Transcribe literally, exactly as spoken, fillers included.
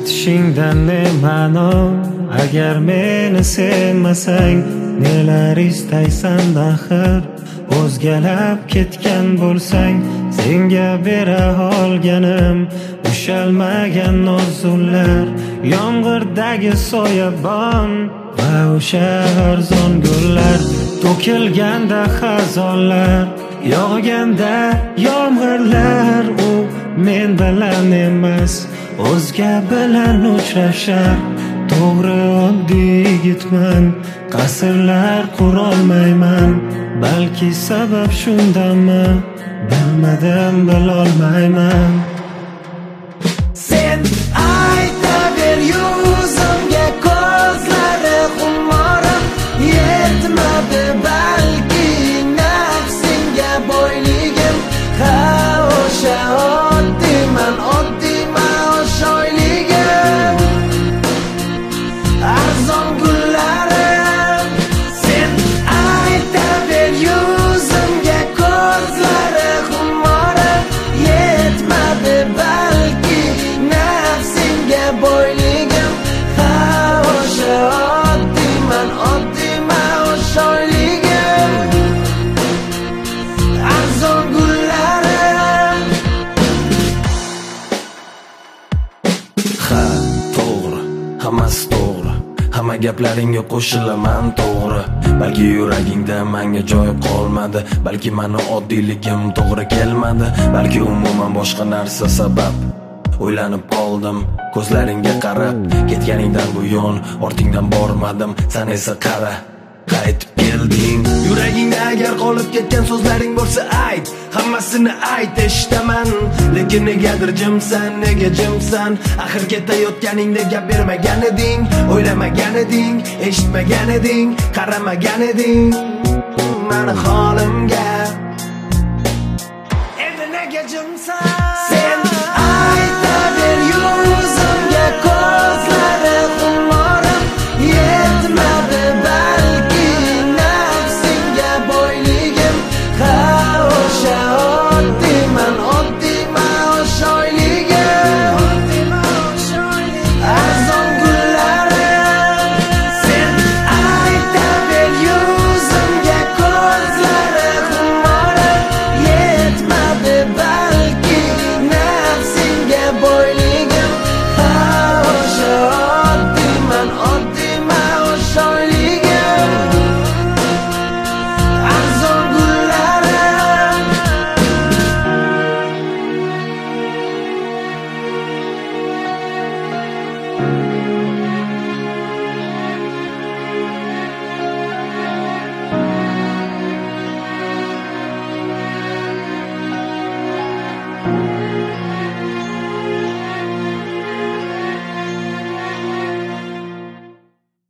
aytishingdan ne ma'no? Agar meni sevmasang nelar istaysan axir? O'zgalab ketgan bo'lsang senga bera olganim ushalmagan nozullar, yomg'irdagi soyabon va o'sha arzon gullar, to'kilganda xazonlar, yog'ganda yomg'irlar. U men bilan emas, o'zga bilan uchrashar. To'g'ri, oddiy yigitman, qasrlar qurolmayman. Balki sabab shundami, bilmadim, bilolmayman. Sen aytaver yuzimga, ko'zlari xumorim yetmadi balki nafsingga boyligim. Ha, o'sha oddiyman, oddiyman o'sha oyligim, arzon gullarim. Sen aytaver yuzimga, ko'zlari xumorim yetmadi balki nafsingga boyligim. Ha, o'sha oddiyman, oddiyman o'sha oyligim, arzon gullarim. Ha, to'g'ri, hammasi to'g'ri, hamma gaplaringga qo'shilaman to'g'ri. Balki yuragingda menga joy qolmadi, balki meni oddiyligim to'g'ri kelmadi, balki umuman boshqa narsa sabab. O'ylanib qoldim ko'zlaringga qarab, ketganingdan buyon ortingdan bormadim, sen esa qara, qaytib kelding. Yuragingda agar qolib ketgan so'zlaring bo'lsa ayt, hammasini ayt, eshitaman. Lekin negadir jimsan, nega jimsan? Axir ketayotganingda gap bermagan eding, o'ylamagan eding, eshitmagan eding, qaramagan eding meni holimga. Endi nega jimsan? Sen aytaver yuzimga, ko'zlari xumorim yetmadi balki nafsingga boyligim. Ha, o'sha oddiyman, oddiyman o'sha oyligim, arzon gullarim. Sen aytaver yuzimga, ko'zlari xumorim yetmadi balki nafsingga boyligim. Ha, o'sha oddiyman, oddiyman o'sha oyligim, arzon gullarim.